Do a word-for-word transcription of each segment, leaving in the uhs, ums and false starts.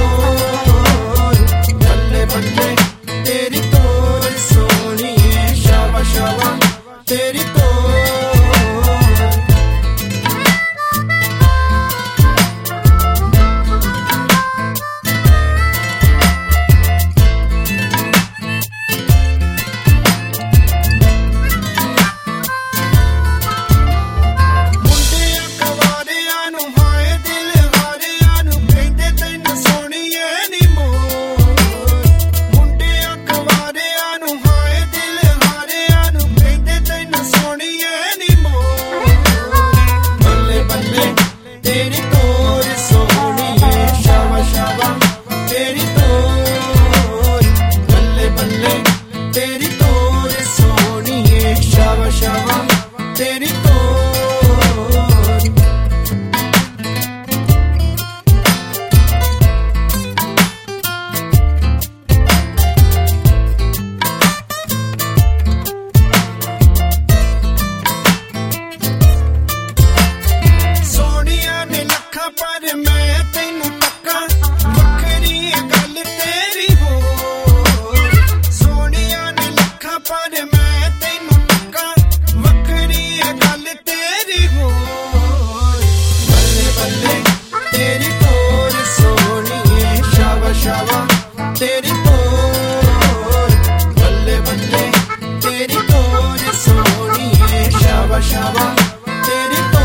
बल्ले बल्ले तेरी तोर सोनिए, शाबा शाबा तेरी तोर। तेरी तोर सोनिए, शाबा शाबा तेरी तोर। बल्ले बल्ले तेरी तोर सोनिए, शाबा शाबा तेरी तोर। पर मैं तेनू टक्का, वखरी गल तेरी हो। सोनिया ने लखा पर मैं तेनू टक्का, वखरी गल तेरी हो। बल्ले बल्ले तेरी तोर सोनिए, शाबा शाबा तेरी तोर। बल्ले बल्ले तेरी तोर सोनिए, शाबा शाबा तेरी तोर।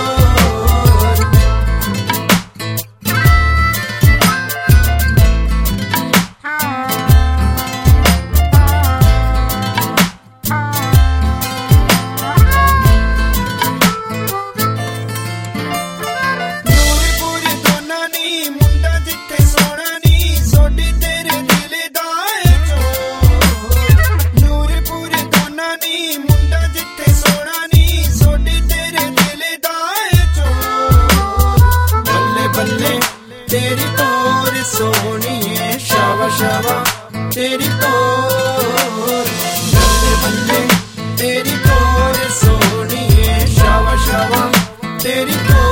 तेरी तोर सोनिए, शाबा शाबा तेरी तोर। बल्ले बल्ले तेरी तोर सोनिए, शाबा शाबा तेरी तोर।